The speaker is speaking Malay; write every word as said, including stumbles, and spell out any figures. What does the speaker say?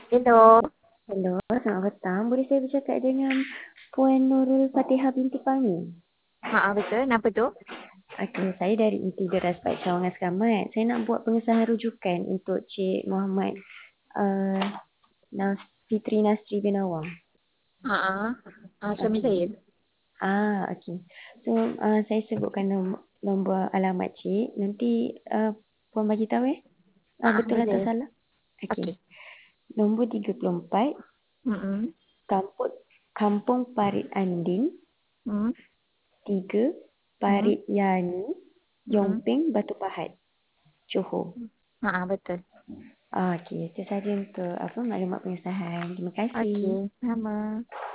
Hello. Hello, selamat petang. Boleh saya bercakap dengan Puan Nurul Fatihah binti Fahmi? Ha, betul. Kenapa tu? Okey, saya dari Inti Deras Baik Cawangan Selamat. Saya nak buat pengesahan rujukan untuk Cik Muhammad uh, Nas Fitri Nasri bin Awang. Ha, ha, suami Okey. saya. Ah, okey. So, uh, saya sebutkan nombor, nombor alamat Cik. Nanti uh, Puan bagi tahu eh. Uh, Ha, betul atau boleh. salah? Okey. Okey. Nombor tiga puluh empat, Mm-mm. Kampung, Kampung Parit Andin, Mm. tiga, Mm. Parit Yani, Mm. Yongping, Batu Pahat, Johor. Ha, betul. Ah, okey, itu saja untuk apa maklumat pengesahan. Terima kasih. Okey, sama.